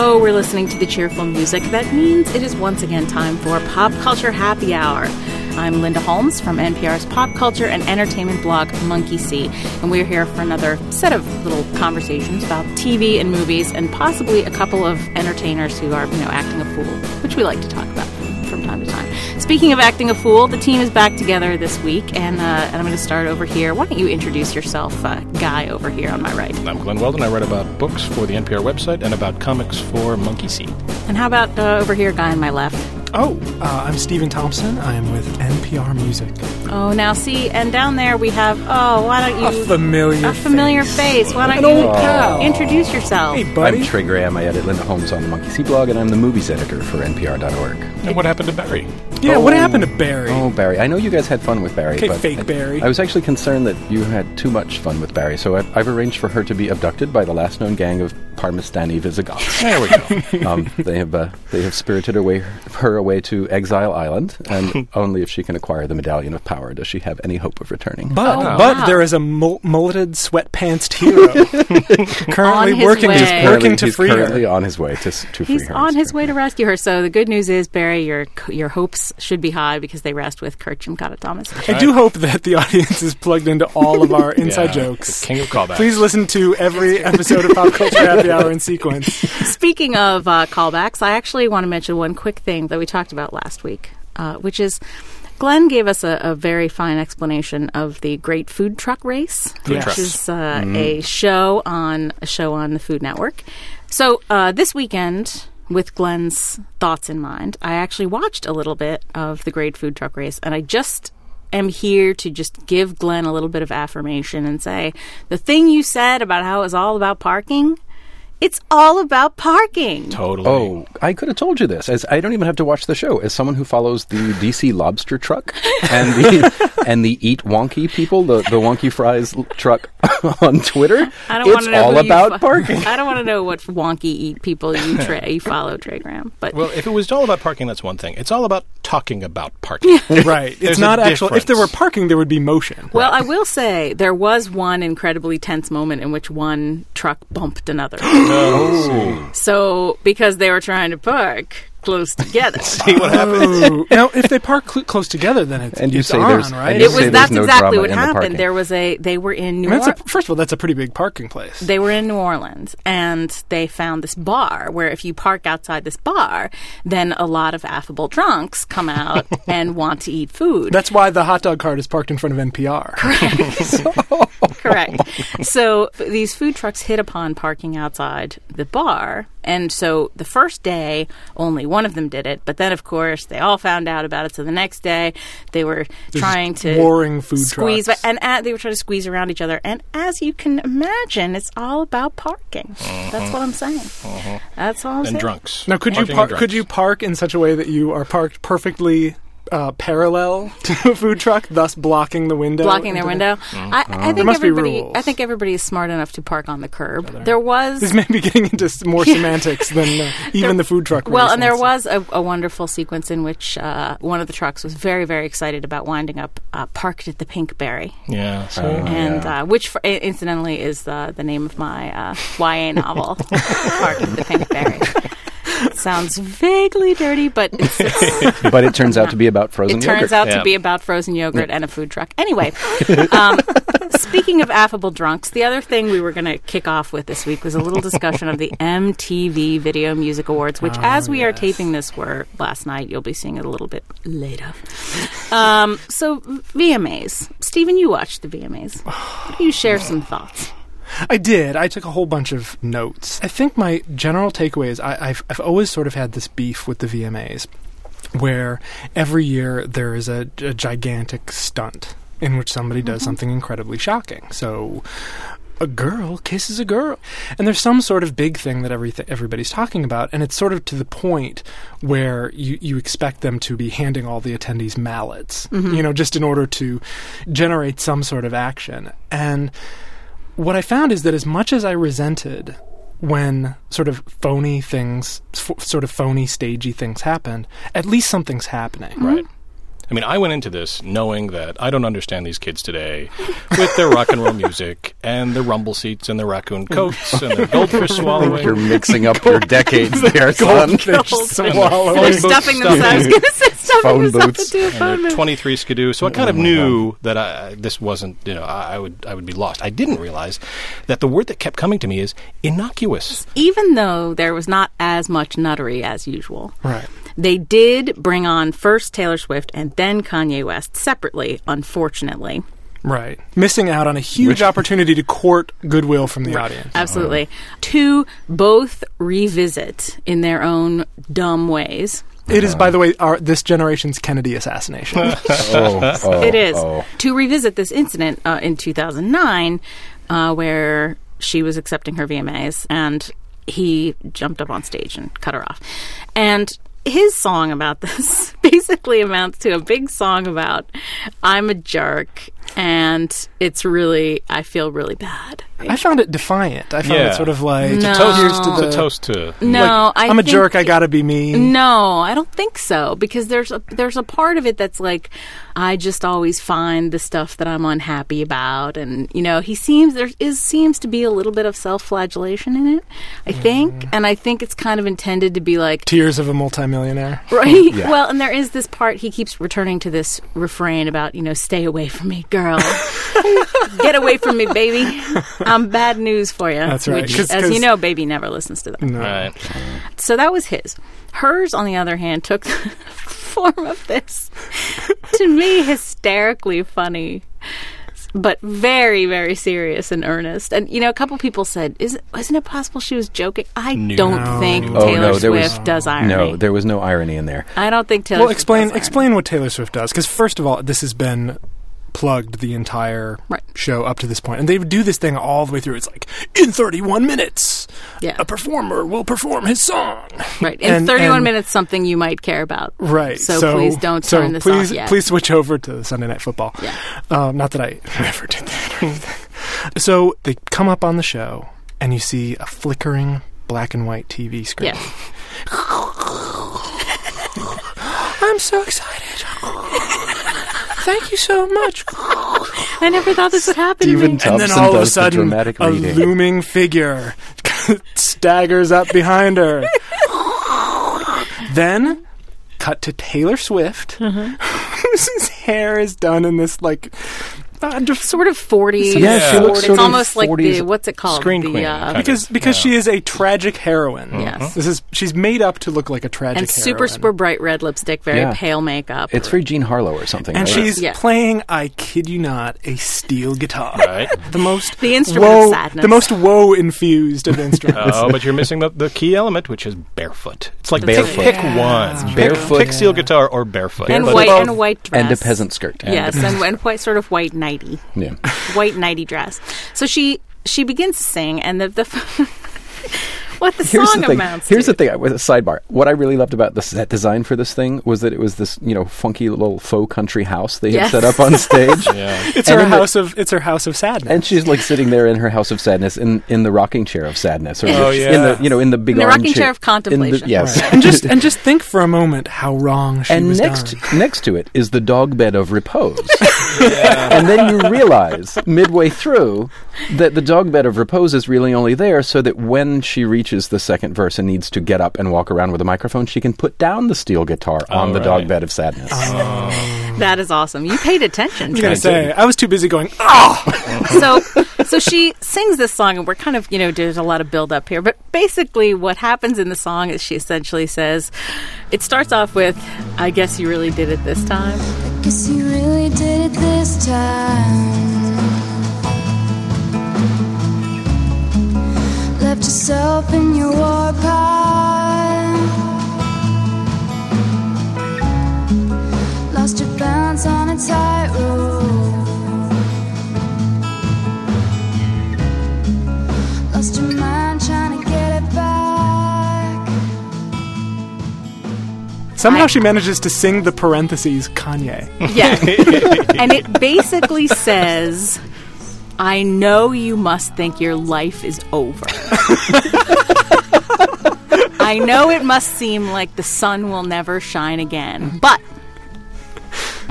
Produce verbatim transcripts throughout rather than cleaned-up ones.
So we're listening to the cheerful music. That means it is once again time for Pop Culture Happy Hour. I'm Linda Holmes from N P R's pop culture and entertainment blog Monkey See, and we're here for another set of little conversations about T V and movies, and possibly a couple of entertainers who are, you know, acting a fool, which we like to talk about from, from time to time. Speaking of acting a fool, the team is back together this week, and, uh, and I'm going to start over here. Why don't you introduce yourself, uh, guy over here on my right? I'm Glenn Weldon. I write about books for the N P R website and about comics for Monkey See. And how about uh, over here, guy on my left? Oh, uh, I'm Stephen Thompson. I am with N P R Music. Oh, now see, and down there we have, oh, why don't you... A familiar A familiar face. face. Why don't An you old pal. introduce yourself? Hey, buddy. I'm Trey Graham. I edit Linda Holmes on the Monkey See blog, and I'm the movies editor for N P R dot org. And what happened to Barry? Yeah, oh, what happened to Barry? Oh, Barry. I know you guys had fun with Barry. Okay, but fake I, Barry. I was actually concerned that you had too much fun with Barry, so I've, I've arranged for her to be abducted by the last known gang of Parmestani Visigoths. There we go. um, they have uh, they have spirited away, her away to Exile Island, and only if she can acquire the Medallion of Power does she have any hope of returning. But Oh, but wow. there is a mul- mulleted, sweatpantsed hero currently On his working way. just Currently- working to he's free currently her. on his way to, s- to free He's her. on his way to rescue her. So the good news is, Barry, your your hopes should be high because they rest with Kurt Jimkata Thomas. I do hope that the audience is plugged into all of our inside Yeah, jokes. the king of callbacks. Please listen to every episode of Pop Culture Happy Hour in sequence. Speaking of uh, callbacks, I actually want to mention one quick thing that we talked about last week, uh, which is Glenn gave us a, a very fine explanation of the Great Food Truck Race, Food which trucks. is uh, a show on a show on the Food Network. So uh, this weekend, with Glenn's thoughts in mind, I actually watched a little bit of the Great Food Truck Race, and I just am here to just give Glenn a little bit of affirmation and say, the thing you said about how it was all about parking, it's all about parking. Totally. Oh, I could have told you this. As I don't even have to watch the show. As someone who follows the D C Lobster Truck and the and the Eat Wonky people, the, the Wonky Fries l- truck on Twitter, I don't it's want to know all who you about fo- parking. I don't want to know what wonky eat people you tra- you follow, Trey Graham. But Well, if it was all about parking, that's one thing. It's all about talking about parking. Right. There's It's a not actual. If there were difference. parking, there would be motion. well, I will say there was one incredibly tense moment in which one truck bumped another. Oh. So because they were trying to park close together. See what happened? Ooh. Now, if they park cl- close together, then it's, And you it's say on, there's- right? and It you was say that's there's no exactly drama what in the happened. parking. There was a they were in New I mean, that's Orleans. a, first of all, that's a pretty big parking place. They were in New Orleans, and they found this bar where if you park outside this bar, then a lot of affable drunks come out and want to eat food. That's why the hot dog cart is parked in front of N P R. Correct. So f- these food trucks hit upon parking outside the bar. And so the first day, only one of them did it. But then, of course, they all found out about it. So the next day, they were There's trying to warring food squeeze. trucks. And uh, they were trying to squeeze around each other. And as you can imagine, it's all about parking. That's what I'm saying. That's all I'm And saying. drunks. Now, could you Parking par- and drunks. could you park in such a way that you are parked perfectly uh, parallel to a food truck, thus blocking the window? Blocking their into the- window. I, I think There must be everybody. rules. I think everybody is smart enough to park on the curb. There was This may be getting into s- more semantics than uh, even the food truck. Well, and there races. was a, a wonderful sequence in which uh, one of the trucks was very, very excited about winding up uh, parked at the Pinkberry, Yeah. So, and uh, which, for, incidentally, is the the name of my uh, Y A novel, Parked at the Pinkberry. It sounds vaguely dirty, but it's, it's, But it turns out to be about frozen it turns yogurt. out Yeah. to be about frozen yogurt and a food truck. Anyway, um, speaking of affable drunks, the other thing we were going to kick off with this week was a little discussion of the M T V Video Music Awards, which, Oh, as we are yes. taping this, were last night. You'll be seeing it a little bit later. Um, so, V M As. Stephen, you watched the V M As. Why don't you share some thoughts? I did. I took a whole bunch of notes. I think my general takeaway is I, I've, I've always sort of had this beef with the V M As, where every year there is a, a gigantic stunt in which somebody does something incredibly shocking. So a girl kisses a girl. And there's some sort of big thing that every everybody's talking about, and it's sort of to the point where you, you expect them to be handing all the attendees mallets, you know, just in order to generate some sort of action. And what I found is that as much as I resented when sort of phony things, f- sort of phony, stagey things happened, at least something's happening. Right. I mean, I went into this knowing that I don't understand these kids today with their rock and roll music and their rumble seats and their raccoon coats and their goldfish I think swallowing. you're mixing up your decades there, son. Goldfish swallowing. They're booth stuffing stuff. themselves. I was going to say stuffing Phone themselves booths. into a And phone their booth. twenty-three Skidoo. So I kind Oh of my knew that I, this wasn't, you know, I, I would I would be lost. I didn't realize that the word that kept coming to me is innocuous. Even though there was not as much nuttery as usual. Right. They did bring on first Taylor Swift and then Kanye West separately, unfortunately. Right. Missing out on a huge opportunity to court goodwill from the audience. Absolutely. To both revisit in their own dumb ways. It is, by the way, our, this generation's Kennedy assassination. Oh, oh, It is. oh. To revisit this incident uh, in two thousand nine uh, where she was accepting her V M As and he jumped up on stage and cut her off. And his song about this basically amounts to a big song about I'm a jerk and it's really, I feel really bad. I found it defiant. I found Yeah. it sort of like, No. Toast, here's to it's the... a toast to. No, like, I I'm a think- jerk, I gotta be me. No, I don't think so because there's a there's a part of it that's like I just always find the stuff that I'm unhappy about, and you know he seems there is seems to be a little bit of self-flagellation in it, I think, and I think it's kind of intended to be like Tears of a multimillionaire. right. Yeah. Well, and there is this part he keeps returning to this refrain about you know stay away from me, girl, get away from me, baby. I'm bad news for you. That's right. Which, 'Cause- as 'cause- you know, baby never listens to that. No. Right. So that was his. Hers, on the other hand, took the form of this, to me, hysterically funny, but very, very serious and earnest. And, you know, a couple people said, Is it, isn't it possible she was joking? I No. don't think Oh, Taylor no, there was- Swift does irony. No, there was no irony in there. I don't think Taylor Well, Swift explain does irony. explain what Taylor Swift does, because first of all, this has been plugged the entire Right. show up to this point, and they do this thing all the way through. It's like in thirty-one minutes, Yeah. a performer will perform his song. Right. In And- thirty-one and- minutes, something you might care about. Right. So, please don't so turn this please, off yet. Please switch over to Sunday Night Football. Yeah. Um, not that I ever did that or anything. So they come up on the show, and you see a flickering black and white T V screen. Yes. I'm so excited. Thank you so much. I never thought this would happen to Stephen me. And then Thompson all of a does the sudden, dramatic a reading. looming figure staggers up behind her. Then, cut to Taylor Swift, whose hair is done in this, like, uh, just Sort of forties. Yeah, she looks It's sort of almost like forties the, what's it called? Screen the, queen, uh, kind because of, because yeah. she is a tragic heroine. Yes. This is she's made up to look like a tragic and super, heroine. super bright red lipstick, very Yeah. pale makeup. It's for Jean Harlow or something. And right? she's Yeah. playing, I kid you not, a steel guitar. Right. The most The instrument woe, of sadness. The most woe infused of instruments. Oh, but you're missing the, the key element, which is barefoot. It's like Barefoot. pick, pick one. barefoot. Pick steel guitar or barefoot. and barefoot. white Both. and a white dress. and a peasant skirt. Yes, and, and white, sort of white nighty, Yeah. white nighty dress. So she she begins to sing, and the the what the Here's song the thing. amounts Here's to. the thing. With a sidebar, what I really loved about the set design for this thing was that it was this, you know, funky little faux country house they had Yes. set up on stage. Yeah. It's And her in the- house of it's her house of sadness. And she's like sitting there in her house of sadness, in, in the rocking chair of sadness, or Oh, the- yeah. in the you know in the big In the rocking armchair chair of contemplation. In the, yes, Right. and just and just think for a moment how wrong she and was next done. next to it is the dog bed of repose. And then you realize midway through that the dog bed of repose is really only there so that when she reaches the second verse and needs to get up and walk around with a microphone, she can put down the steel guitar on Oh, the right. dog bed of sadness. That is awesome. You paid attention. I was gonna I say did. I was too busy going. Oh, so so she sings this song, and we're kind of, you know, there's a lot of build up here, but basically what happens in the song is she essentially says, it starts off with, I guess you really did it this time. Guess you really did it this time. Left yourself in your war pile. Lost your balance on a tightrope. Lost your mind trying to get it back. somehow I- she manages to sing the parentheses Kanye. Yeah. And it basically says, I know you must think your life is over. I know it must seem like the sun will never shine again, but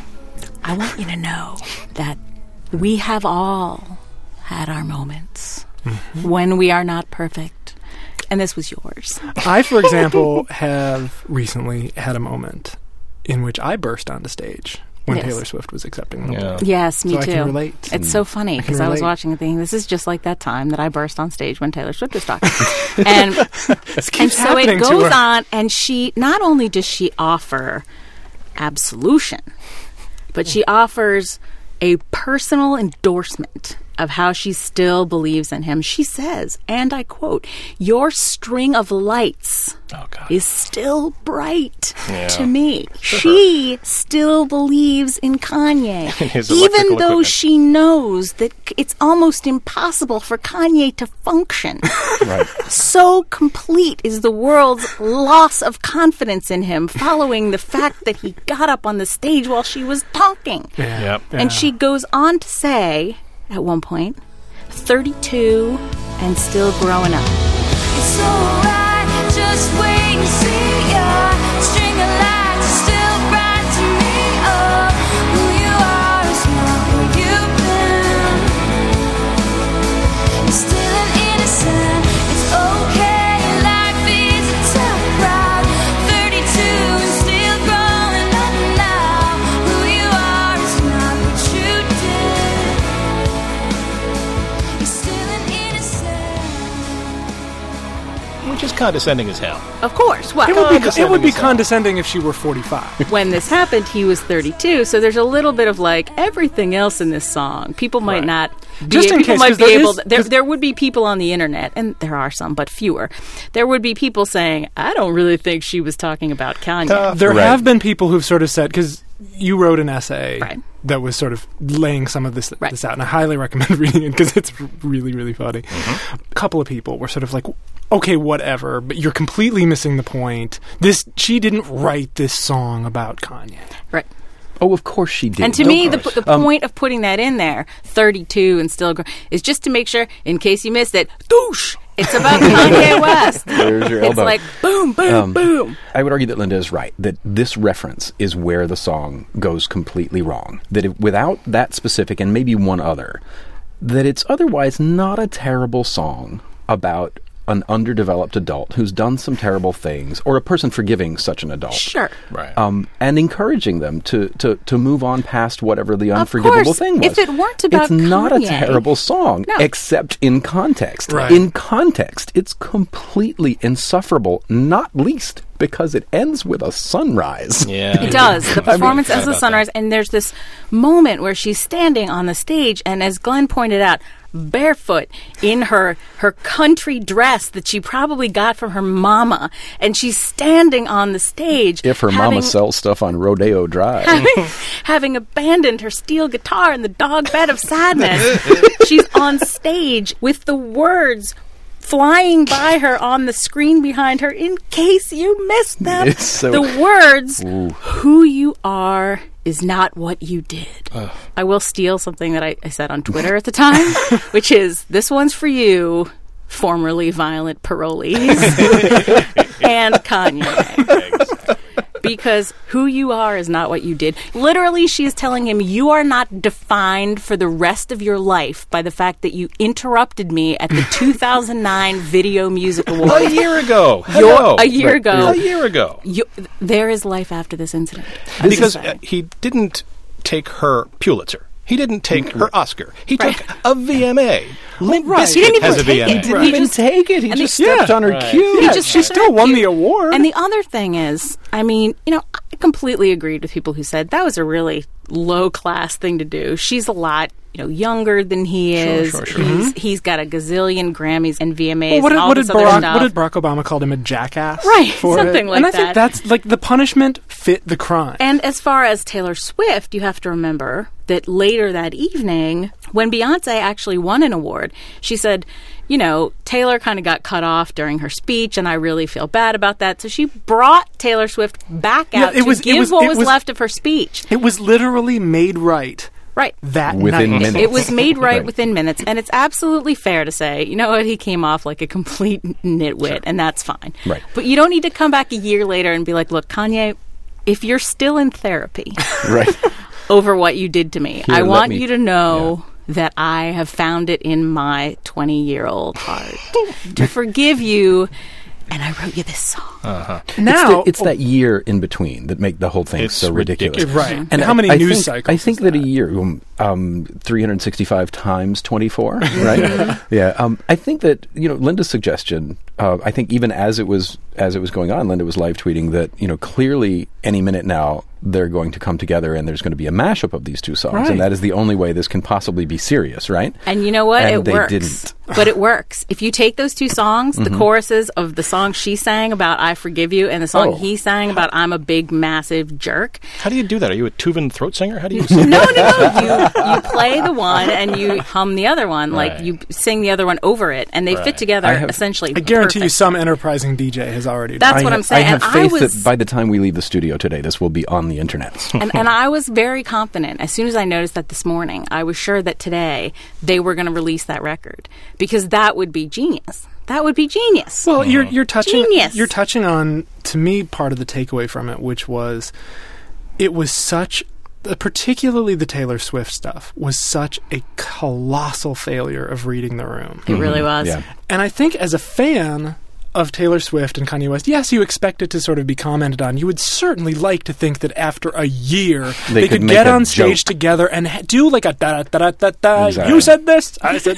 I want you to know that we have all had our moments mm-hmm. when we are not perfect. And this was yours. I, for example, have recently had a moment in which I burst onto stage when yes. Taylor Swift was accepting the Yeah. award. Yes, me so too. I can relate. It's so funny because I, I was watching the thing. This is just like that time that I burst on stage when Taylor Swift was talking. and and so it goes on, and she, not only does she offer absolution, but she offers a personal endorsement of how she still believes in him. She says, and I quote, "Your string of lights oh, God. is still bright yeah. to me." She still believes in Kanye, His even electrical though equipment. she knows that c- it's almost impossible for Kanye to function. Right. So complete is the world's loss of confidence in him following the fact that he got up on the stage while she was talking. Yeah. Yep. Yeah. And she goes on to say, at one point, thirty-two and still growing up. It's alright, just wait and see ya. String of lights is still bright to me. Oh, who you are is not who you've been. You're still an innocent. It's okay, life is a tough ride. thirty-two and still growing up now. Who you are is not what you did. You're still an innocent. Which is condescending as hell. Of course. Well, It would, be, it Condescending would be as hell. condescending if she were forty-five. when this happened, he was thirty-two, so there's a little bit of like everything else in this song. People might Right. not be, Just in people case, might 'cause be there able is- to, there, 'cause- there would be people on the internet, and there are some, but fewer. There would be people saying, I don't really think she was talking about Kanye. Uh, There Right. have been people who've sort of said, because you wrote an essay Right. that was sort of laying some of this, Right. this out, and I highly recommend reading it because it's really, really funny. A couple of people were sort of like, okay, whatever, but you're completely missing the point. This She didn't write this song about Kanye. Right. Oh, of course she did. And to Of me, the, course. the Um, point of putting that in there, thirty-two and still grow, is just to make sure, in case you missed it, douche, it's about Kanye West. There's your It's elbow. like, boom, boom, Um, boom. I would argue that Linda is right, that this reference is where the song goes completely wrong. That if, without that specific, and maybe one other, that it's otherwise not a terrible song about an underdeveloped adult who's done some terrible things, or a person forgiving such an adult. Sure. Right. Um, and encouraging them to, to, to move on past whatever the Of unforgivable course, thing was. if it weren't about It's not Kanye. a terrible song, No. except in context. Right. In context, it's completely insufferable, not least because it ends with a sunrise. yeah. It does. The performance I mean, ends with about sunrise, and there's this moment where she's standing on the stage, and as Glenn pointed out, barefoot in her her country dress that she probably got from her mama, and she's standing on the stage. If her having, mama sells stuff on Rodeo Drive. having, having abandoned her steel guitar in the dog bed of sadness, she's on stage with the words flying by her on the screen behind her in case you missed them. It's so- the words, who you are is not what you did. I will steal something that I, I said on Twitter at the time, which is, this one's for you, formerly violent parolees, and Kanye. Because who you are is not what you did. Literally, she is telling him, you are not defined for the rest of your life by the fact that you interrupted me at the two thousand nine Video Music A Awards. year ago. You're- Hello. a year ago. A year ago. You, there is life after this incident. Because This is uh, he didn't take her Pulitzer. He didn't take her Oscar. He Right. took a V M A. Limp right. Bizkit He didn't even has a take V M A. it. He didn't He even just- take it. He and just he- stepped Yeah. on her Right. cue. He Yeah, just she said still won you- the award. And the other thing is, I mean, you know, I completely agreed with people who said that was a really low class thing to do. She's a lot, you know, younger than he is. sure, sure. He's he's got a gazillion Grammys and V M As Well, what, and did, all what, did this other Barack, stuff. what did Barack Obama called him? A jackass? Right, for something it? like And I that. think that's like the punishment fit the crime. And as far as Taylor Swift, you have to remember that later that evening, when Beyonce actually won an award, she said, you know, Taylor kind of got cut off during her speech, and I really feel bad about that. So she brought Taylor Swift back Yeah, out it to was- it give was- what it was, was- left of her speech. It was literally made right Right. that Within night. minutes. It was made right, Right. within minutes. And it's absolutely fair to say, you know what, he came off like a complete nitwit, and that's fine. Right. But you don't need to come back a year later and be like, look, Kanye, if you're still in therapy, Right. over what you did to me. Here, I let want me- you to know that I have found it in my twenty-year-old heart to forgive you, and I wrote you this song. Uh-huh. Now it's, the, it's that year in between that make the whole thing It's so ridiculous. ridiculous. right. And how I- many I news think, cycles? I think is that a year, um, um, three hundred sixty-five times twenty-four, right? yeah. Um, I think that you know Linda's suggestion. Uh, I think even as it was as it was going on, Linda was live tweeting that you know clearly any minute now they're going to come together and there's going to be a mashup of these two songs, Right. and that is the only way this can possibly be serious, right? And you know what? And it they works. didn't. But it works. If you take those two songs, the choruses of the song she sang about I Forgive You and the song Oh. he sang about I'm a big, massive jerk. How do you do that? Are you a Tuvan throat singer? How do you sing? No, no, no. You, you play the one and you hum the other one. Like Right. you sing the other one over it. And they Right. fit together I have- essentially I guarantee you perfect. some enterprising D J has already done That's I what ha- I'm saying. I have And faith I was, that by the time we leave the studio today, this will be on the internet. and, and I was very confident. As soon as I noticed that this morning, I was sure that today they were going to release that record because that would be genius. That would be genius. Well, you're you're touching Genius. you're touching on to me part of the takeaway from it, which was it was such uh, particularly the Taylor Swift stuff was such a colossal failure of reading the room. It really was. Yeah. And I think as a fan of Taylor Swift and Kanye West, yes, you expect it to sort of be commented on. You would certainly like to think that after a year They they, could could, make get a on stage joke. together and ha- do like a da da da da da. Exactly. You said this, I said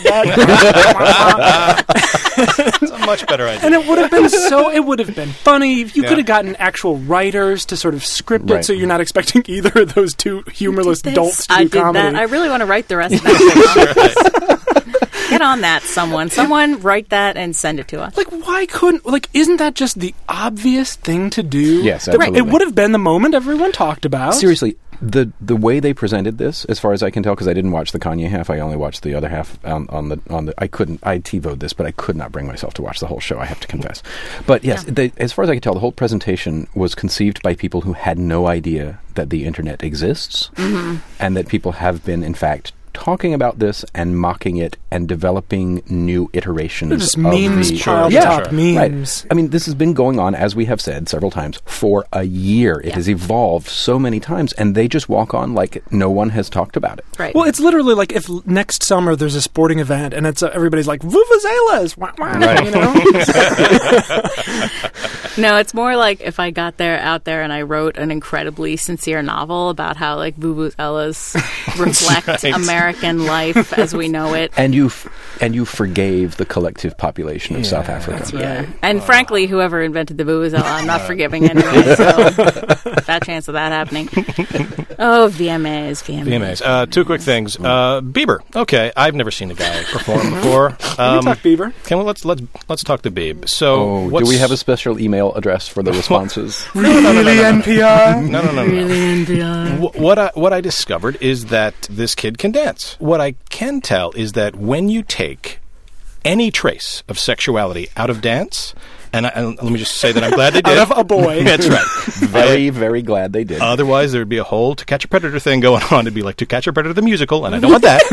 that. That's a much better idea. And it would have been so. It would have been funny. You Yeah. could have gotten actual writers to sort of script Right. it, so you're not expecting either of those two humorless This- dolts to I do did comedy. that. I really want to write the rest of that. Get on that, someone. Someone write that and send it to us. like, why couldn't? Like, isn't that just the obvious thing to do? Yes, That- absolutely. It would have been the moment everyone talked about. Seriously, the the way they presented this, as far as I can tell, because I didn't watch the Kanye half, I only watched the other half on, on the on the. I couldn't. I TiVoed this, but I could not bring myself to watch the whole show. I have to confess. But yes, they, as far as I can tell, the whole presentation was conceived by people who had no idea that the internet exists, and that people have been, in fact, talking about this and mocking it and developing new iterations. They're just of memes the, Sure, piled yeah, atop sure. memes. Right. I mean, this has been going on, as we have said several times, for a year. It Yeah. has evolved so many times, and they just walk on like no one has talked about it. Right. Well, it's literally like if l- next summer there's a sporting event and it's uh, everybody's like vuvuzelas, wah, wah, Right. you know? No, it's more like if I got there out there and I wrote an incredibly sincere novel about how like vuvuzelas reflect right. American life as we know it. And you f- and you forgave the collective population of Yeah, South Africa. that's Yeah. right. And frankly, whoever invented the vuvuzela, I'm not forgiving anyway. So, fat chance of that happening. Oh, V M As, V M As. V M As. Uh, two quick things. Uh, Bieber. Okay, I've never seen a guy perform before. We Um, talk Beaver. can we let's let's let's talk to Bieb. So, Oh, do what's- we have a special email address for the responses? Really, N P R? No, no, no, no. no. Wh- What I, what I discovered is that this kid can dance. What I can tell is that when you take any trace of sexuality out of dance, and, I, and let me just say that I'm glad they did. Out of a boy. That's right. Very, very glad they did. Otherwise, there would be a whole To Catch a Predator thing going on. It'd be like To Catch a Predator the musical, and I don't want that.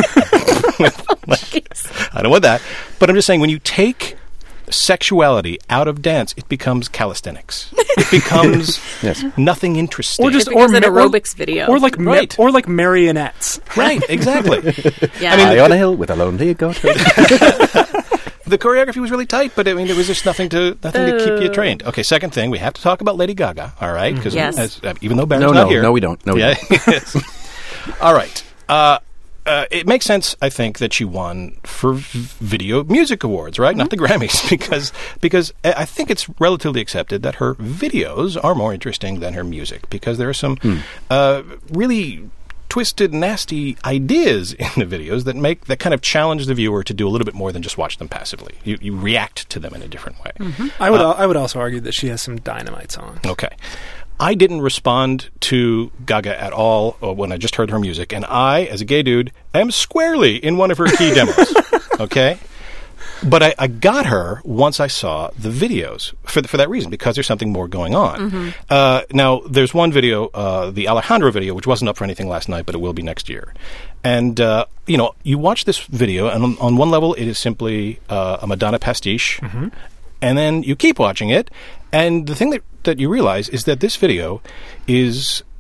I don't want that. But I'm just saying, when you take sexuality out of dance, it becomes calisthenics. It becomes Yes. nothing interesting. Or just It becomes or an ma- or- aerobics video. Or like ma- Right. or like marionettes. right, exactly. Yeah. I High on a hill with a lonely goat. The choreography was really tight, but I mean, there was just nothing to nothing to keep you Uh. trained. Okay, second thing, we have to talk about Lady Gaga. All right, because Yes. uh, even though Baron's No, not no, here, no, we don't. No, we yeah, yes. All right. Uh, uh, it makes sense, I think, that she won for v- Video Music Awards, right? Not the Grammys, because because I I think it's relatively accepted that her videos are more interesting than her music, because there are some uh, really twisted, nasty ideas in the videos that make that kind of challenge the viewer to do a little bit more than just watch them passively. You you react to them in a different way. I would al- I would also argue that she has some dynamite songs. Okay. I didn't respond to Gaga at all uh, when I just heard her music, and I, as a gay dude, am squarely in one of her key demos. Okay? But I, I got her once I saw the videos for for that reason, because there's something more going on. Uh, now, there's one video, uh, the Alejandro video, which wasn't up for anything last night, but it will be next year. And, uh, you know, you watch this video, and on, on one level, it is simply uh, a Madonna pastiche. And then you keep watching it, and the thing that, that you realize is that this video is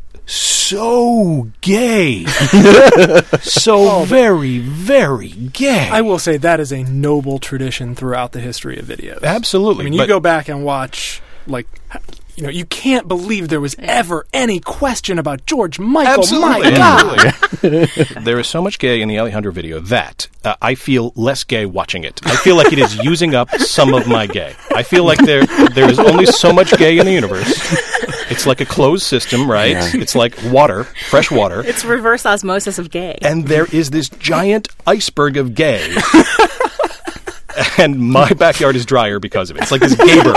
so gay. So very, very gay. I will say that is a noble tradition throughout the history of videos. Absolutely. I mean, you but- go back and watch, like, you know, you can't believe there was ever any question about George Michael. Absolutely. My God. Absolutely. There is so much gay in the Alejandro video that uh, I feel less gay watching it. I feel like it is using up some of my gay. I feel like there there is only so much gay in the universe. It's like a closed system, right? Yeah. It's like water, fresh water. It's reverse osmosis of gay. And there is this giant iceberg of gay. And my backyard is drier because of it. It's like this gaber.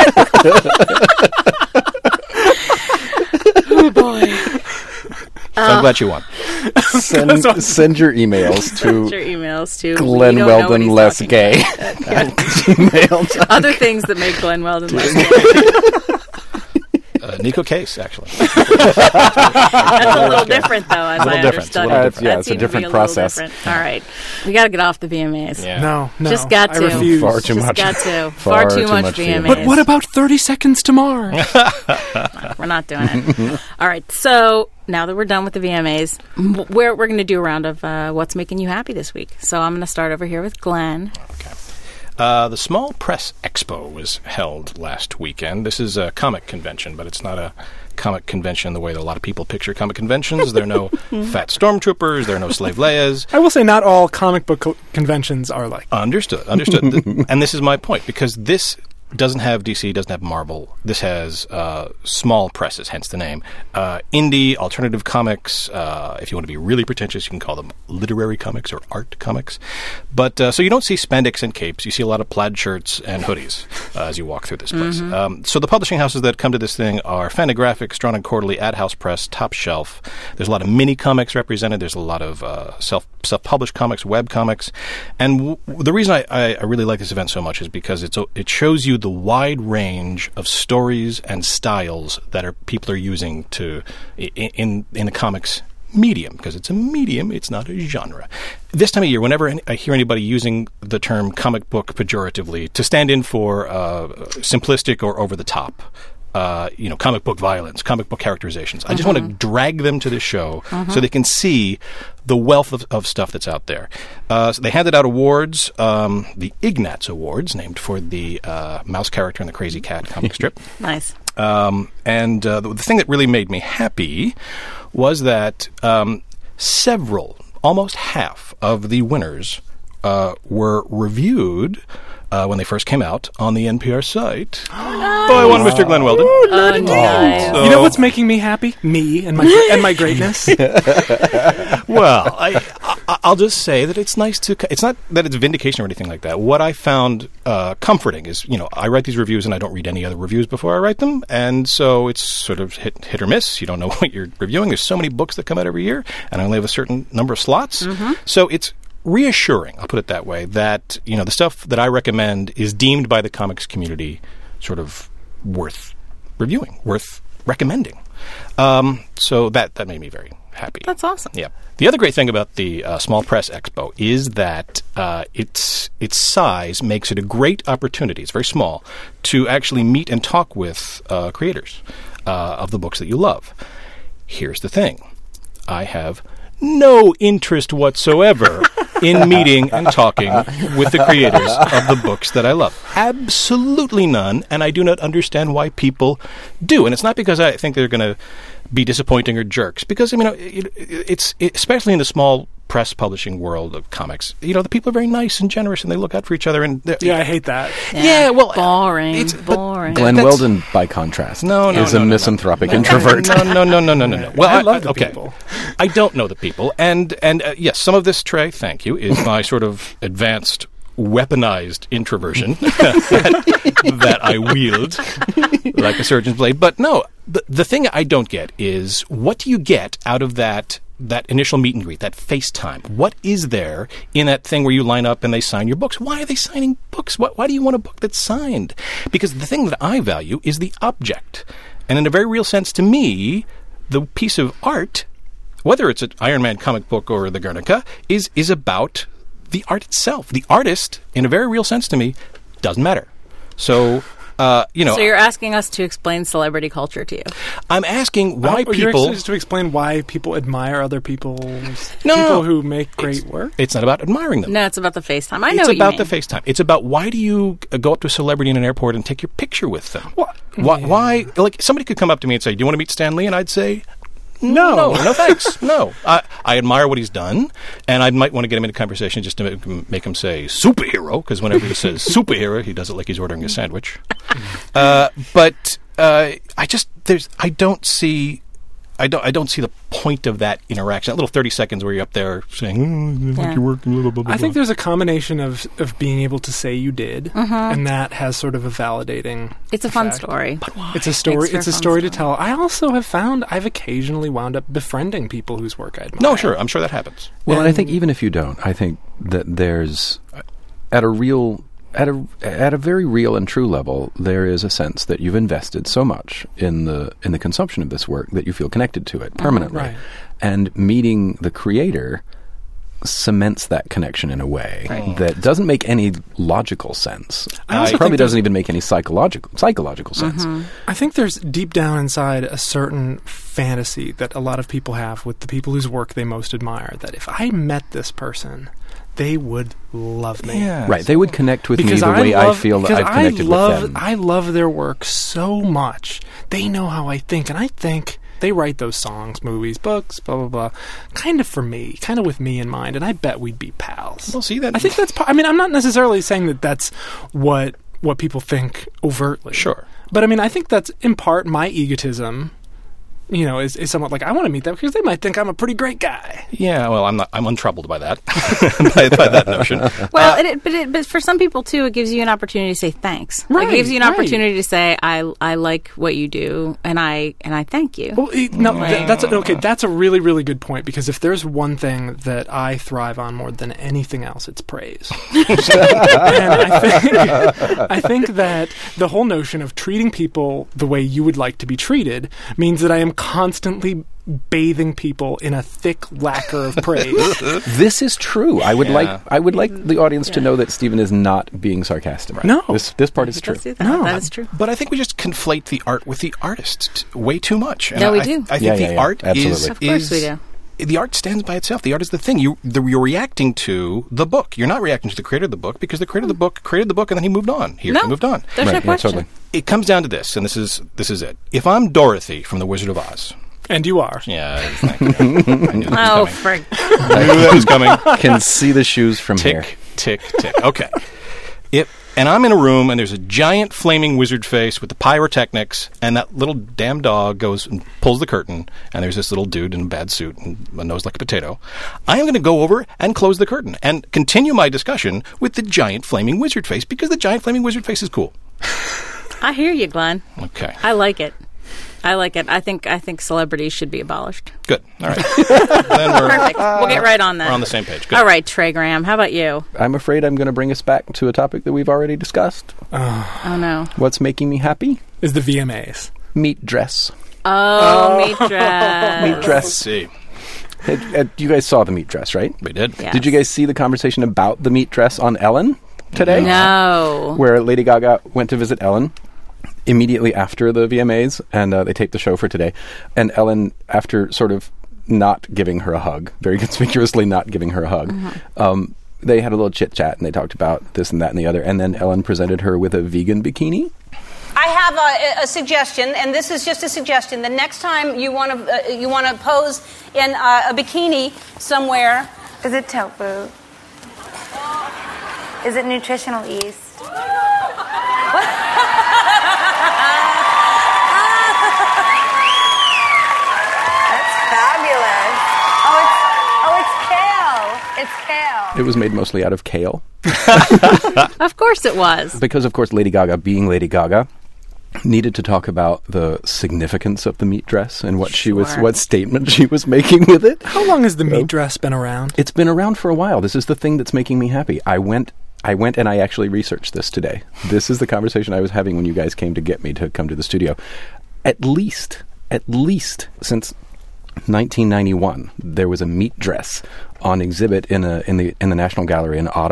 Oh, boy. So I'm glad you won. Send, send your emails Send to your emails to Glenn we don't know what Weldon he's less talking gay. about. at gmail dot com. Other things that make Glenn Weldon less gay. Uh, Nico Case, actually. That's a little different, though, as A little I different, understood a it. little different. Yeah, That it's a seemed to be different little process. different. All right. We got to get off the V M As. Yeah. No, no. Just got I to. refuse. Far too Just much. got to. Far, Far too, too much, much V V M M A. As. But what about thirty seconds to Mars? We're not doing it. All right. So now that we're done with the V M As, m- we're, we're going to do a round of uh, what's making you happy this week. So I'm going to start over here with Glenn. Uh, the Small Press Expo was held last weekend. This is a comic convention, but it's not a comic convention the way that a lot of people picture comic conventions. There are no fat stormtroopers. There are no slave Leias. I will say not all comic book co- conventions are like that. Understood. Understood. Th- and this is my point, because this doesn't have D C, doesn't have Marvel. This has uh, small presses, hence the name. Uh, indie, alternative comics. Uh, if you want to be really pretentious, you can call them literary comics or art comics. But uh, so you don't see spandex and capes. You see a lot of plaid shirts and hoodies uh, as you walk through this place. Mm-hmm. Um, so the publishing houses that come to this thing are Fantagraphics, Strawn and Quarterly, Ad House Press, Top Shelf. There's a lot of mini comics represented. There's a lot of uh, self self-published comics, web comics. And w- the reason I, I, I really like this event so much is because it's o- it shows you the wide range of stories and styles that are people are using to i- in in the comics medium, because it's a medium, it's not a genre. This time of year, whenever any, I hear anybody using the term comic book pejoratively to stand in for uh, simplistic or over the top, uh, you know, comic book violence, comic book characterizations. I just want to drag them to this show so they can see the wealth of, of stuff that's out there. Uh, so they handed out awards, um, the Ignatz Awards, named for the uh, mouse character in the Crazy Cat comic strip. Nice. Um, and uh, the, the thing that really made me happy was that um, several, almost half of the winners uh, were reviewed uh, when they first came out on the N P R site by one Mister Glenn Weldon. Oh, nice. So- You know what's making me happy? Me and my gre- and my greatness. Well, I, I, I'll just say that it's nice to. It's not that it's vindication or anything like that. What I found uh, comforting is, you know, I write these reviews and I don't read any other reviews before I write them, and so it's sort of hit hit or miss. You don't know what you're reviewing. There's so many books that come out every year, and I only have a certain number of slots. So it's reassuring, I'll put it that way, that, you know, the stuff that I recommend is deemed by the comics community sort of worth reviewing, worth recommending. Um, so that that made me very happy. That's awesome. Yeah. The other great thing about the uh, Small Press Expo is that uh, its its size makes it a great opportunity. It's very small to actually meet and talk with uh, creators uh, of the books that you love. Here's the thing: I have no interest whatsoever in meeting and talking with the creators of the books that I love. Absolutely none, and I do not understand why people do. And it's not because I think they're going to be disappointing or jerks, because, I mean, it, it's it, especially in the small press publishing world of comics, you know, the people are very nice and generous, and they look out for each other. And they're- Yeah, I hate that. Yeah, well, boring, it's- but boring. Glenn That's- Weldon, by contrast, No, no, is no, a no, no. misanthropic No, introvert. No, no, no, no, no, no, no. Well, I love the okay. people. I don't know the people, and and uh, yes, some of this, Trey, thank you, is my sort of advanced, weaponized introversion that, that I wield like a surgeon's blade. But no, the the thing I don't get is, what do you get out of that? That initial meet and greet, that FaceTime. What is there in that thing where you line up and they sign your books? Why are they signing books? Why, why do you want a book that's signed? Because the thing that I value is the object. And in a very real sense, to me, the piece of art, whether it's an Iron Man comic book or the Guernica, is is about the art itself. The artist, in a very real sense to me, doesn't matter. So Uh, you know, So you're asking us to explain celebrity culture to you. I'm asking why Oh, you're people. actually just to explain why people admire other people's No, people no, no. who make great work. It's not about admiring them. No, it's about the FaceTime. I know It's what about you the mean. FaceTime. It's about why do you uh, go up to a celebrity in an airport and take your picture with them? What? Why, why? Like somebody could come up to me and say, "Do you want to meet Stan Lee?" And I'd say, No. no, no, thanks, no." I, I admire what he's done, and I might want to get him into conversation just to make him, make him say superhero, because whenever he says superhero, he does it like he's ordering a sandwich. Uh, but uh, I just there's I don't see. I don't. I don't see the point of that interaction. That little thirty seconds where you're up there saying, mm, Yeah. "Like you're working." Blah, blah, blah, blah. I think there's a combination of, of being able to say you did, Mm-hmm. and that has sort of a validating. It's a fun effect. story. It's a story. Makes for It's a fun story to story. tell. I also have found I've occasionally wound up befriending people whose work I admire. No, sure. I'm sure that happens. Well, and I And- think even if you don't, I think that there's at a real at a at a very real and true level, there is a sense that you've invested so much in the in the consumption of this work that you feel connected to it permanently, Right. and meeting the creator cements that connection in a way Right. that doesn't make any logical sense. I also It probably think there's- doesn't even make any psychological psychological sense. I think there's deep down inside a certain fantasy that a lot of people have with the people whose work they most admire. That if I met this person, they would love me. Right, they would connect with Because me the I way love, I feel that because I've connected I love, with them. I love their work so much. They know how I think, and I think they write those songs, movies, books, blah blah blah, kind of for me, kind of with me in mind. And I bet we'd be pals. Well, see that. I think that's. pa- I mean, I'm not necessarily saying that that's what what people think overtly. Sure. But I mean, I think that's in part my egotism. You know, is, is somewhat like I want to meet them because they might think I'm a pretty great guy. Yeah, well, I'm not. I'm untroubled by that, by, by that notion. Well, it, it, but it, but for some people too, it gives you an opportunity to say thanks. Like, Right, it gives you an right. opportunity to say, "I I like what you do, and I and I thank you." Well, e- no, th- that's okay. That's a really, really good point because if there's one thing that I thrive on more than anything else, it's praise. And I think, I think that the whole notion of treating people the way you would like to be treated means that I am constantly bathing people in a thick lacquer of praise. This is true. I would Yeah. like I would like the audience to Yeah. know that Stephen is not being sarcastic. No. this this part is He true. does do that. No. That is true. But I think we just conflate the art with the artist t- way too much. And Yeah, we I, do. I think Yeah, the yeah, yeah. art is, Absolutely. Of course is we do. the art stands by itself. The art is the thing. You the, you're reacting to the book. You're not reacting to the creator of the book because the creator of the book created the book and then he moved on. He, or No, she moved on. There's Right, no yeah, question. totally. It comes down to this, and this is this is it. If I'm Dorothy from The Wizard of Oz, And you are. yeah, thank you. I knew that was Oh, coming. frig. I knew that was coming. Can see the shoes from here. Tick, tick, tick. Okay. It, and I'm in a room, and there's a giant flaming wizard face with the pyrotechnics, and that little damn dog goes and pulls the curtain, and there's this little dude in a bad suit and a nose like a potato. I am going to go over and close the curtain and continue my discussion with the giant flaming wizard face because the giant flaming wizard face is cool. I hear you, Glenn. Okay. I like it. I like it. I think I think celebrities should be abolished. Good. All right. then we're, Perfect. We'll get right on that. we're on the same page. Good. All right, Trey Graham. How about you? I'm afraid I'm going to bring us back to a topic that we've already discussed. Oh no. What's making me happy? Is the V M As. Meat dress. Oh, meat dress. Meat Let's dress. see. It- it- you guys saw the meat dress, right? We did. Yeah. Did you guys see the conversation about the meat dress on Ellen today? No. Where Lady Gaga went to visit Ellen immediately after the V M As, and uh, they taped the show for today. And Ellen, after sort of not giving her a hug, very conspicuously not giving her a hug, um, they had a little chit chat and they talked about this and that and the other. And then Ellen presented her with a vegan bikini. I have a, a suggestion, and this is just a suggestion. The next time you want to uh, you want to pose in uh, a bikini somewhere, Is it tofu? Is it nutritional yeast? That's fabulous. Oh, it's oh, it's kale. It's kale. It was made mostly out of kale. Of course it was. Because, of course, Lady Gaga, being Lady Gaga, needed to talk about the significance of the meat dress and what she was, Sure. what statement she was making with it. How long has the meat dress been around? It's been around for a while. This is the thing that's making me happy. I went, I went, and I actually researched this today. This is the conversation I was having when you guys came to get me to come to the studio. At least, at least since nineteen ninety-one, there was a meat dress on exhibit in a in the in the National Gallery in Ottawa.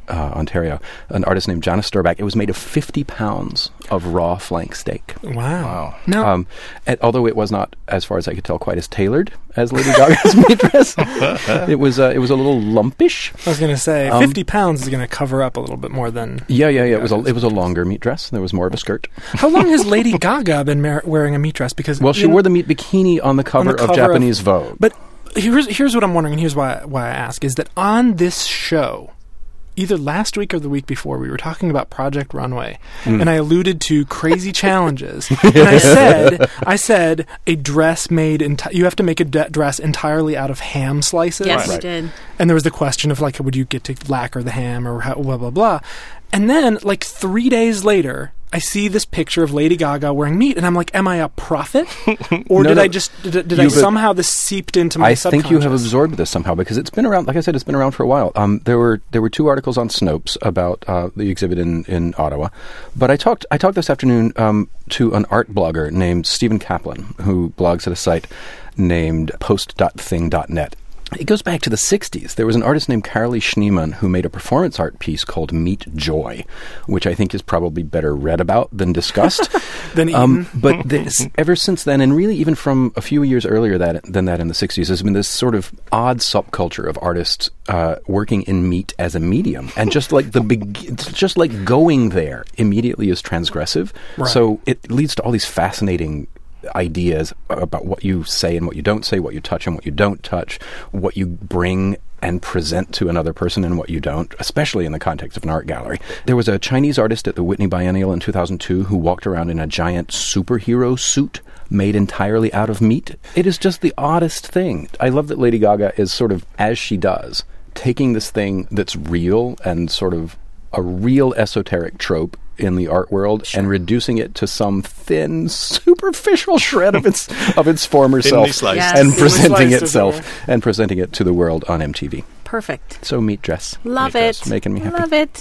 uh, Ontario, an artist named Jana Sturback. It was made of fifty pounds of raw flank steak. Wow. Wow. Now, Um, and although it was not, as far as I could tell, quite as tailored as Lady Gaga's meat dress, it was uh, it was a little lumpish. I was going to say, um, fifty pounds is going to cover up a little bit more than... Yeah, yeah, yeah. It was a it was a longer meat dress. There was more of a skirt. How long has Lady Gaga been mar- wearing a meat dress? Because Well, she you know, wore the meat bikini on the cover, cover of of- Japanese Vogue. But here's here's what I'm wondering, and here's why why I ask, is that on this show, either last week or the week before, we were talking about Project Runway, Mm. and I alluded to crazy challenges, and I said I said a dress made enti- you have to make a de- dress entirely out of ham slices. Yes, Right. you did. And there was the question of like, would you get to lacquer the ham or how, blah blah blah, and then like three days later, I see this picture of Lady Gaga wearing meat, and I'm like, am I a prophet, or No, did no. I just did, did I You've- somehow this seeped into my I think you have subconscious? absorbed this somehow because it's been around. Like I said, it's been around for a while. Um, there were there were two articles on Snopes about uh, the exhibit in, in Ottawa, but I talked I talked this afternoon um, to an art blogger named Stephen Kaplan who blogs at a site named post dot thing dot net. It goes back to the sixties. There was an artist named Carly Schneemann who made a performance art piece called Meat Joy, which I think is probably better read about than discussed. Then Um, eaten. but this, ever since then, and really even from a few years earlier that, than that in the sixties, there's been this sort of odd subculture of artists uh, working in meat as a medium. And just like the beg- it's just like going there immediately is transgressive. Right. So it leads to all these fascinating ideas about what you say and what you don't say, what you touch and what you don't touch, what you bring and present to another person and what you don't, especially in the context of an art gallery. There was a Chinese artist at the Whitney Biennial in two thousand two who walked around in a giant superhero suit made entirely out of meat. It is just the oddest thing. I love that Lady Gaga is sort of, as she does, taking this thing that's real and sort of a real esoteric trope in the art world and reducing it to some thin, superficial shred of its of its former Thinly self, sliced. Yes. and Thinly presenting sliced, itself as and presenting it to the world on M T V. Perfect. So meat dress, Love meat it. dress, making me happy. Love it.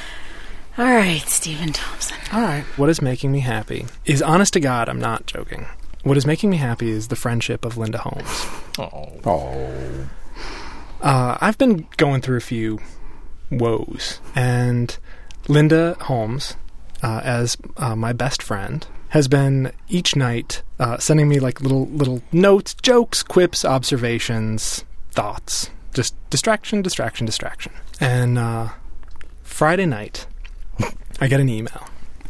All right, Stephen Thompson. All right. What is making me happy is, honest to God, I'm not joking. What is making me happy is the friendship of Linda Holmes. Oh. Oh, Uh, I've been going through a few woes, and Linda Holmes, uh, as uh, my best friend, has been each night uh, sending me like little little notes, jokes, quips, observations, thoughts, just distraction, distraction, distraction. And uh, Friday night, I get an email,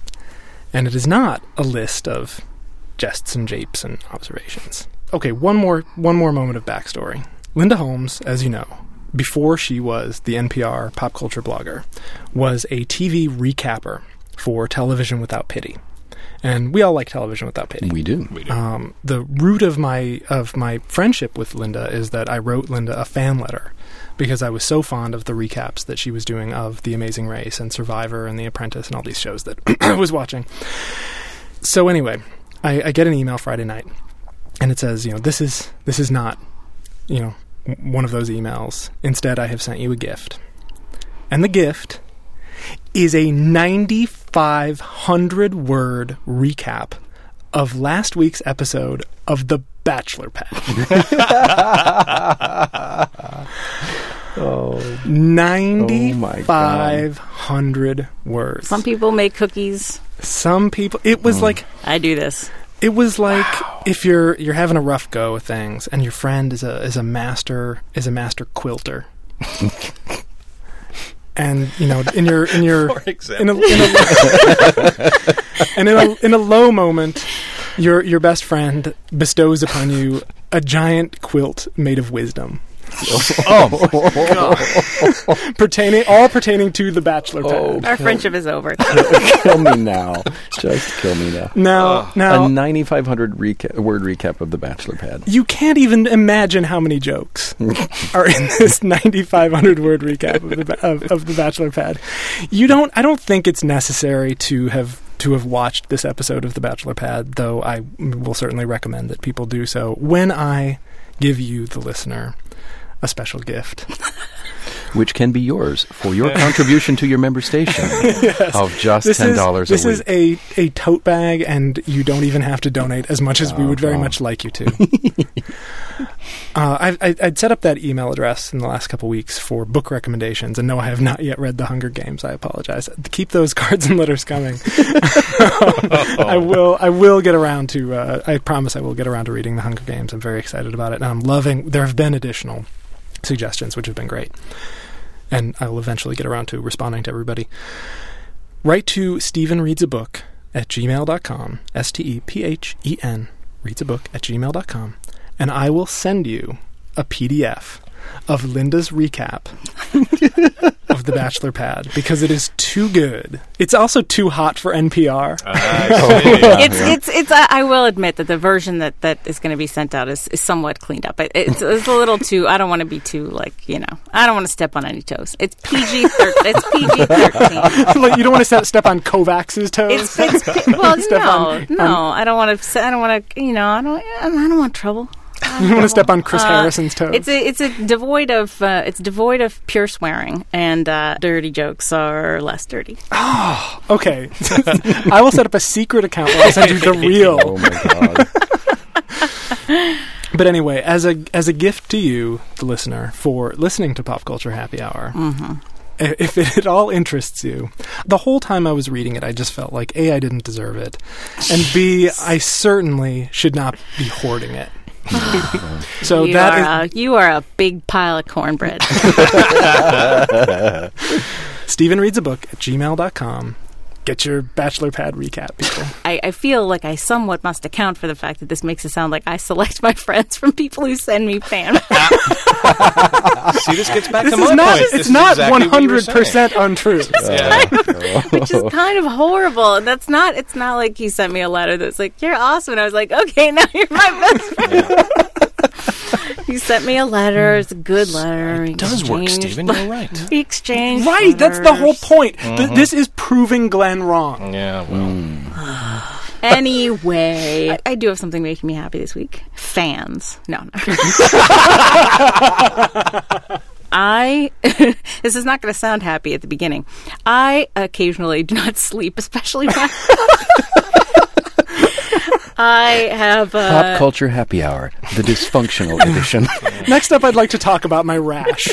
and it is not a list of jests and japes and observations. Okay, one more one more moment of backstory. Linda Holmes, as you know, before she was the N P R pop culture blogger, was a T V recapper for Television Without Pity. And we all like Television Without Pity. we do. We do. Um, the root of my of my friendship with Linda is that I wrote Linda a fan letter because I was so fond of the recaps that she was doing of The Amazing Race and Survivor and The Apprentice and all these shows that I was watching. So anyway, I, I get an email Friday night, and it says, you know, this is this is not, you know, w- one of those emails. Instead, I have sent you a gift, and the gift is a ninety-five hundred word recap of last week's episode of The Bachelor Pad. Oh, ninety-five hundred words. Some people make cookies. Some people. It was like I do this. it was like if you're you're having a rough go of things, and your friend is a is a master is a master quilter. And you know, in your in your For in a, example. in a and in a in a low moment, your your best friend bestows upon you a giant quilt made of wisdom, Oh, pertaining all pertaining to the Bachelor Oh. Pad. Our friendship is over. kill me now. Just kill me now. Now, now A ninety-five hundred reca- word recap of The Bachelor Pad. you can't even imagine how many jokes are in this ninety-five hundred word recap of the, ba- of, of the Bachelor Pad. You don't. I don't think it's necessary to have to have watched this episode of the Bachelor Pad, though I will certainly recommend that people do so. When I give you, the listener, a special gift, Which can be yours for your contribution to your member station of just this ten dollars a is week. this is a a tote bag, and you don't even have to donate as much as we would very Oh. much like you to. Uh, I, I, I'd set up that email address in the last couple weeks for book recommendations, and no, I have not yet read The Hunger Games. I apologize. Keep those cards and letters coming. I will. I will get around to. Uh, I promise I will get around to reading The Hunger Games. I'm very excited about it, and I'm loving. There have been additional suggestions, which have been great, and I will eventually get around to responding to everybody. Write to Stephen Reads a Book at gmail dot com. S T E P H E N reads a book at gmail dot com. And I will send you a P D F of Linda's recap of The Bachelor Pad, because it is too good. It's also too hot for N P R. I see. It's it's it's. I I will admit that the version that, that is going to be sent out is, is somewhat cleaned up. It, it's, it's a little too. I don't want to be too like you know. I don't want to step on any toes. It's P G thirteen. It's P G thirteen. Like, you don't want to step, step on Kovacs's toes. It's, it's well, Step no, on- no. on- I don't want to. I don't want to. You know, I don't. I don't want trouble. You don't want to step on Chris Uh, Harrison's toes. It's a, it's a devoid of uh, it's devoid of pure swearing, and uh, dirty jokes are less dirty. Okay. I will set up a secret account where I'll send you the real. Oh my god. But anyway, as a as a gift to you, the listener, for listening to Pop Culture Happy Hour, Mm-hmm. i- if it at all interests you, the whole time I was reading it, I just felt like, A, I didn't deserve it, and B, I certainly should not be hoarding it. So you that are is a, you are a big pile of cornbread. Stephen Reads a Book at gmail dot com. Get your Bachelor Pad recap, people. I, I feel like I somewhat must account for the fact that this makes it sound like I select my friends from people who send me fan. See, this gets back This to is my not, point. This it's is not exactly what you were one hundred percent untrue. saying. Yeah. Which is kind of horrible. And that's not, it's not like he sent me a letter that's like, you're awesome. And I was like, okay, now you're my best friend. He sent me a letter. It's a good letter. It does work, Stephen. You're right. We exchanged Right, that's the whole letters. point. Th- this is proving Glenn wrong. Yeah, well. Anyway, I, I do have something making me happy this week. Fans. No, no. I, this is not going to sound happy at the beginning. I occasionally do not sleep, especially when I have uh, Pop Culture Happy Hour, the dysfunctional edition. Next up, I'd like to talk about my rash.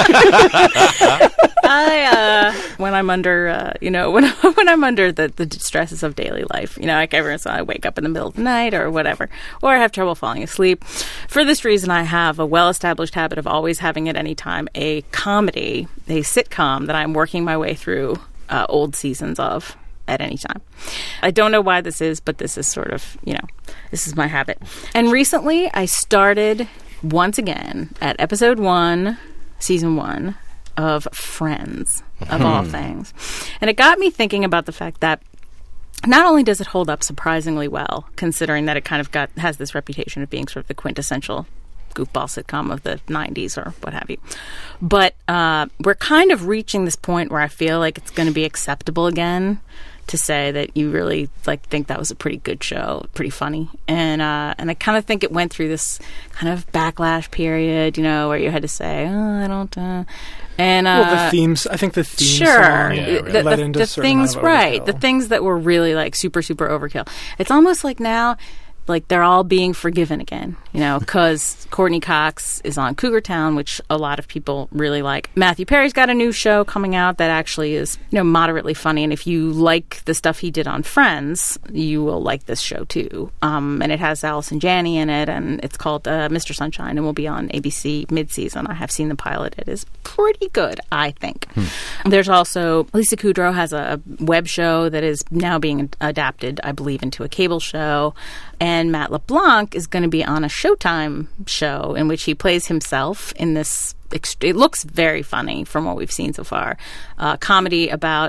I, uh, when I'm under, uh, you know, when when I'm under the, the stresses of daily life, you know, like every once in a while I wake up in the middle of the night or whatever, or I have trouble falling asleep. For this reason, I have a well-established habit of always having at any time a comedy, a sitcom that I'm working my way through uh, old seasons of at any time. I don't know why this is, but this is sort of, you know, this is my habit. And recently, I started once again at episode one, season one, of Friends, of all things. And it got me thinking about the fact that not only does it hold up surprisingly well, considering that it kind of got has this reputation of being sort of the quintessential goofball sitcom of the nineties or what have you, but uh, we're kind of reaching this point where I feel like it's going to be acceptable again to say that you really like think that was a pretty good show, pretty funny, and uh, and I kind of think it went through this kind of backlash period, you know, where you had to say, oh, I don't, uh, and uh, Well, the themes, I think the theme sure, song Yeah, the, right. the, led the- into the a certain amount things, of right? overkill. The things that were really like super, super overkill. It's almost like now, like they're all being forgiven again, you know, because Courtney Cox is on Cougar Town, which a lot of people really like. Matthew Perry's got a new show coming out that actually is, you know, moderately funny. And if you like the stuff he did on Friends, you will like this show too. Um, and it has Allison Janney in it, and it's called uh, Mister Sunshine, and will be on A B C mid-season. I have seen the pilot. It is pretty good, I think. There's also Lisa Kudrow has a web show that is now being adapted, I believe, into a cable show. And Matt LeBlanc is going to be on a Showtime show in which he plays himself in this. Ext- it looks very funny from what we've seen so far. Uh, comedy about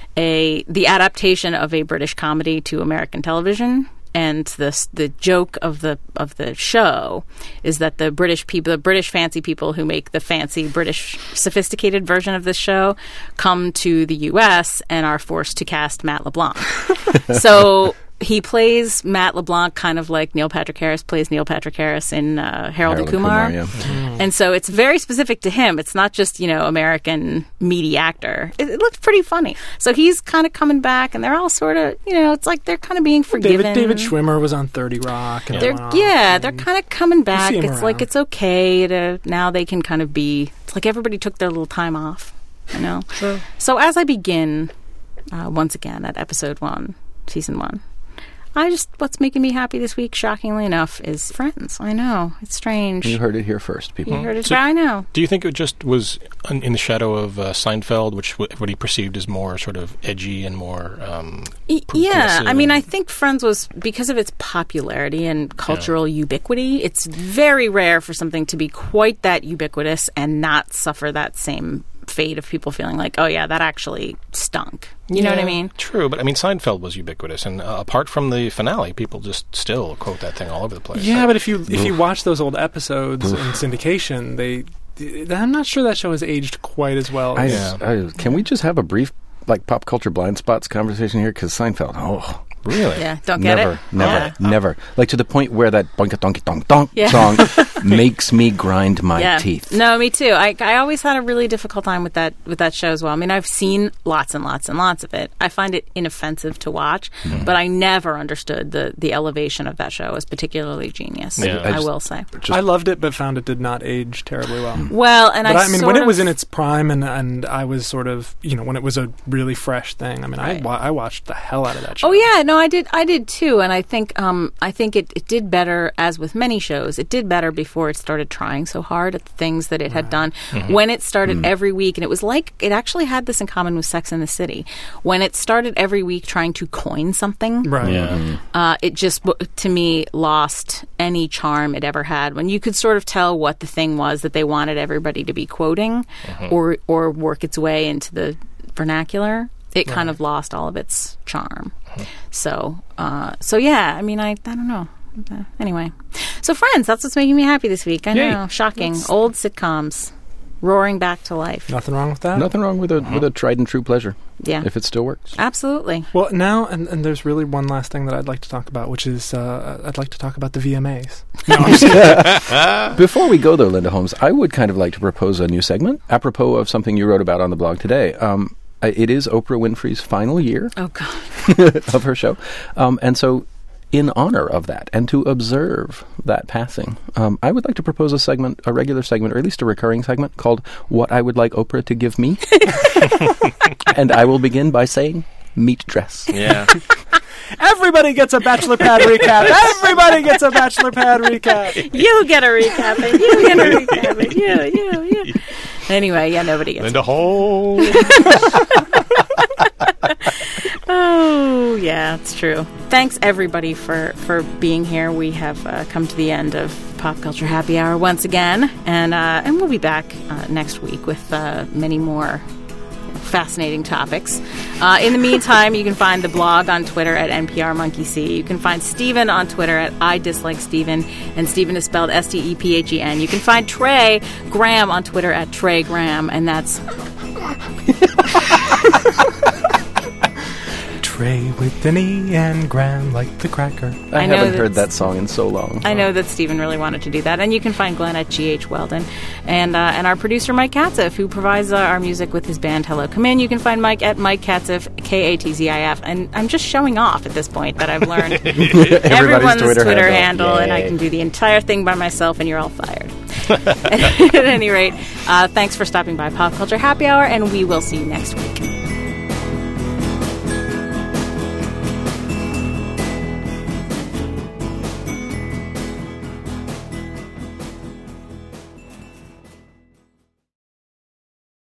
a the adaptation of a British comedy to American television. And the the joke of the of the show is that the British people, the British fancy people who make the fancy British sophisticated version of this show, come to the U S and are forced to cast Matt LeBlanc. So he plays Matt LeBlanc kind of like Neil Patrick Harris plays Neil Patrick Harris in uh, Harold, Harold and Kumar. and Kumar, yeah. And so it's very specific to him. It's not just, you know, American meaty actor. It, it looked pretty funny. So he's kind of coming back, and they're all sort of, you know, it's like they're kind of being forgiven. David, David Schwimmer was on thirty Rock. And They're, it went off, yeah, and they're kind of coming back. see 'em It's like around. it's okay to, now they can kind of be, it's like everybody took their little time off, you know? So as I begin, uh, once again, at episode one, season one, I just, what's making me happy this week, shockingly enough, is Friends. I know. It's strange. You heard it here first, people. You heard it. So- I know. Do you think it just was un- in the shadow of uh, Seinfeld, which w- what he perceived as more sort of edgy and more um, Y- Yeah, progressive I mean, I and- think Friends was, because of its popularity and cultural ubiquity, it's very rare for something to be quite that ubiquitous and not suffer that same fate of people feeling like, oh yeah, that actually stunk. You know what I Yeah, mean? True, but I mean, Seinfeld was ubiquitous, and uh, apart from the finale, people just still quote that thing all over the place. Yeah, but if you if you watch those old episodes in syndication, they I'm not sure that show has aged quite as well. I, as- I, can we just have a brief, like, pop culture blind spots conversation here? Because Seinfeld, oh, really? Yeah, don't get never, it? never, Yeah. never. Like, to the point where that bonka donky donk donk Yeah. song makes me grind my yeah. teeth. No, me too. I I always had a really difficult time with that with that show as well. I mean, I've seen lots and lots and lots of it. I find it inoffensive to watch, Mm-hmm. but I never understood the the elevation of that show as particularly genius. Yeah. I, I just- will say. Just, I loved it, but found it did not age terribly well. Well, and But I, I, mean, sort when it of- was in its prime, and and I was sort of, you know, when it was a really fresh thing. I mean, Right. I wa- I watched the hell out of that show. Oh yeah, no, I did. I did too, and I think um, I think it, it did better. As with many shows, it did better before it started trying so hard at the things that it had done. When it started every week, and it was like it actually had this in common with Sex and the City. When it started every week trying to coin something, Right. Yeah. uh, it just w- to me lost any charm it ever had. When you could sort of tell what the thing was that they wanted everybody to be quoting, or or work its way into the vernacular. It kind of lost all of its charm. So, uh, so yeah. I mean, I I don't know. Uh, anyway, so Friends. That's what's making me happy this week. I Yay. know, shocking. Old sitcoms roaring back to life. Nothing wrong with that. nothing wrong with a with a tried and true pleasure. Yeah, If it still works. absolutely. Well, now, and, and there's really one last thing that I'd like to talk about, which is uh, I'd like to talk about the V M As. Before we go, though, Linda Holmes, I would kind of like to propose a new segment, apropos of something you wrote about on the blog today. Um, I- it is Oprah Winfrey's final year Oh God. of her show. Um, and so, in honor of that, and to observe that passing, um, I would like to propose a segment, a regular segment, or at least a recurring segment, called What I Would Like Oprah to Give Me. And I will begin by saying, meat dress. Yeah. Everybody gets a bachelor pad recap. Everybody gets a bachelor pad recap. You get a recap. And you get a recap. And you, you, you. Anyway, yeah, nobody gets. Linda Holmes. Oh, yeah, it's true. Thanks, everybody, for, for being here. We have uh, come to the end of Pop Culture Happy Hour once again, and uh, and we'll be back uh, next week with uh, many more fascinating topics. Uh, in the meantime, you can find the blog on Twitter at N P R Monkey C. You can find Steven on Twitter at I Dislike Steven, and Steven is spelled S T E P H E N. You can find Trey Graham on Twitter at Trey Graham, and that's Trey with an E and Graham like the cracker. I, I know haven't heard that's- that song in so long. I know that Stephen really wanted to do that. And you can find Glenn at G H Weldon. And uh, and our producer, Mike Katzif, who provides uh, our music with his band Hello Come In. You can find Mike at Mike Katzif, K A T Z I F. And I'm just showing off at this point that I've learned Everybody's everyone's Twitter, Twitter, handle. handle, and I Yay. can do the entire thing by myself, and you're all fired. At any rate, uh, thanks for stopping by Pop Culture Happy Hour, and we will see you next week.